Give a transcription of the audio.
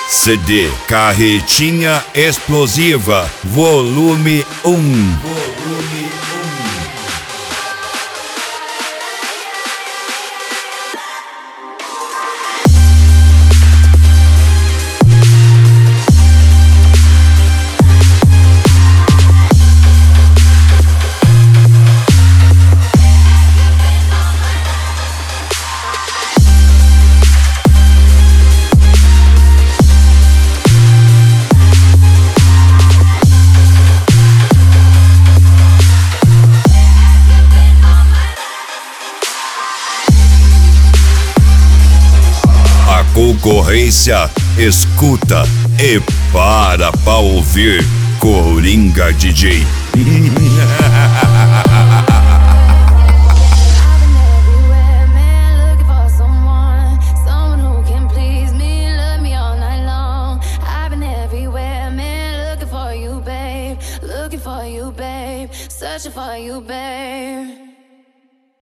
CD Carretinha Explosiva, volume 1. Concorrência escuta e para pra ouvir Coringa DJ. Searching for you, babe.